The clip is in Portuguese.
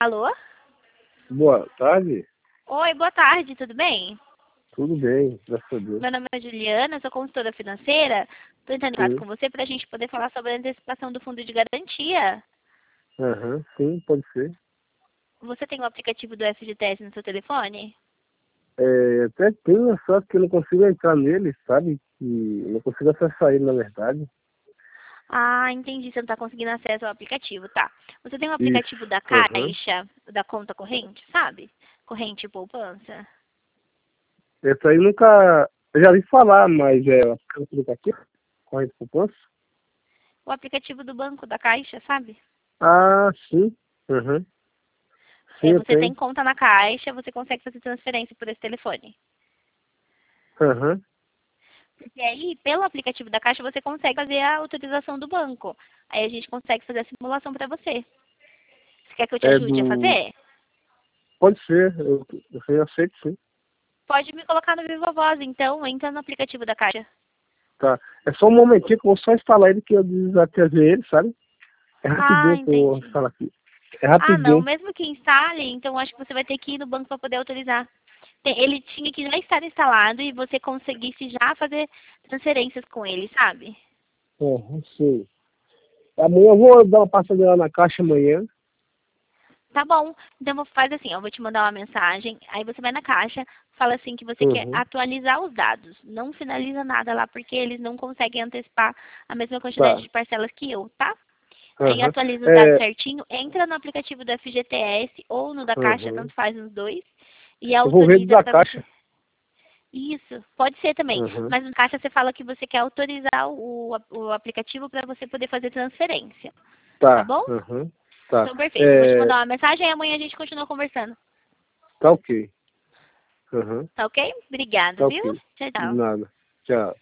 Alô? Boa tarde. Oi, boa tarde, tudo bem? Tudo bem, graças a Deus. Meu nome é Juliana, sou consultora financeira. Estou entrando em contato Sim. com você para a gente poder falar sobre a antecipação do fundo de garantia. Aham, sim, pode ser. Você tem o aplicativo do FGTS no seu telefone? Até tenho, só que eu não consigo entrar nele, sabe? Que eu não consigo acessar ele, na verdade. Ah, entendi, você não está conseguindo acesso ao aplicativo, tá. Você tem o aplicativo Isso. da Aham. Caixa, da conta corrente, sabe? Corrente e poupança. Essa aí nunca. Eu já vi falar, mas o aplicativo, corrente poupança? O aplicativo do banco, da Caixa, sabe? Ah, sim. Aham. Sim, eu Você tem tenho. conta na Caixa, você consegue fazer transferência por esse telefone. Aham. Porque aí, pelo aplicativo da Caixa, você consegue fazer a autorização do banco. Aí a gente consegue fazer a simulação para você. Você quer que eu te É ajude a do. fazer? Pode ser, eu aceito, sim. Pode me colocar no Viva Voz, então. Entra no aplicativo da Caixa. Tá. É só um momentinho que eu vou só instalar ele que eu desativei ele, sabe? É Ah, rapidinho que eu vou entendi. instalar aqui. É Ah, não. rapidinho. Mesmo que instale, então acho que você vai ter que ir no banco para poder autorizar. Ele tinha que já estar instalado e você conseguisse já fazer transferências com ele, sabe? Não sei. Amanhã eu vou dar uma passada lá na caixa amanhã. Tá bom. Então faz assim, ó, eu vou te mandar uma mensagem, aí você vai na caixa, fala assim que você quer Uhum. atualizar os dados. Não finaliza nada lá, porque eles não conseguem antecipar a mesma quantidade Tá. de parcelas que eu, tá? Aí Aham. atualiza os dados É, certinho, entra no aplicativo do FGTS ou no da Caixa, uhum. tanto faz nos dois, e Eu vou ver do autoriza da para você. caixa. Isso, pode ser também. Uhum. Mas no Caixa você fala que você quer autorizar o aplicativo para você poder fazer transferência. Tá Tá. bom? Uhum. Tá. Então, perfeito. Eu vou te É, mandar uma mensagem e amanhã a gente continua conversando. tá ok. Uhum. Tá ok? Obrigada, Tá viu? ok. Tchau, De tchau. nada. Tchau.